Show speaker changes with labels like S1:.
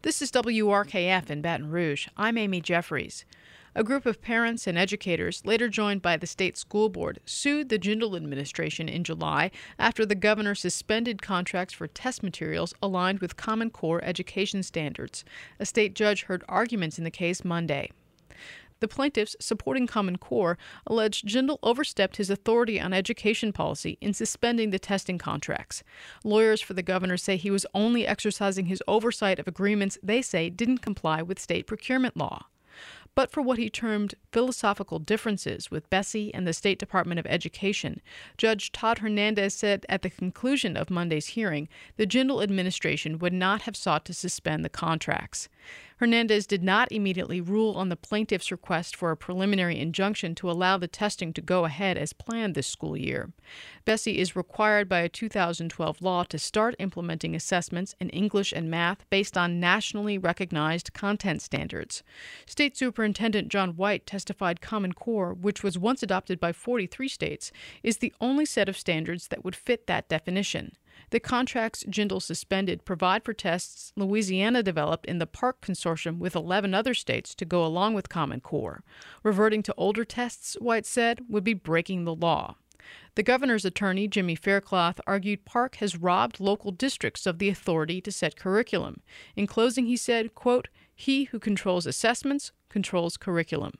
S1: This is WRKF in Baton Rouge. I'm Amy Jeffries. A group of parents and educators, later joined by the state school board, sued the Jindal administration in July after the governor suspended contracts for test materials aligned with Common Core education standards. A state judge heard arguments in the case Monday. The plaintiffs supporting Common Core alleged Jindal overstepped his authority on education policy in suspending the testing contracts. Lawyers for the governor say he was only exercising his oversight of agreements they say didn't comply with state procurement law. But for what he termed philosophical differences with Bessie and the State Department of Education, Judge Todd Hernandez said at the conclusion of Monday's hearing the Jindal administration would not have sought to suspend the contracts. Hernandez did not immediately rule on the plaintiff's request for a preliminary injunction to allow the testing to go ahead as planned this school year. Bessie is required by a 2012 law to start implementing assessments in English and math based on nationally recognized content standards. State Superintendent John White testified Common Core, which was once adopted by 43 states, is the only set of standards that would fit that definition. The contracts Jindal suspended provide for tests Louisiana developed in the PARCC consortium with 11 other states to go along with Common Core. Reverting to older tests, White said, would be breaking the law. The governor's attorney, Jimmy Faircloth, argued PARCC has robbed local districts of the authority to set curriculum. In closing, he said, quote, "He who controls assessments controls curriculum."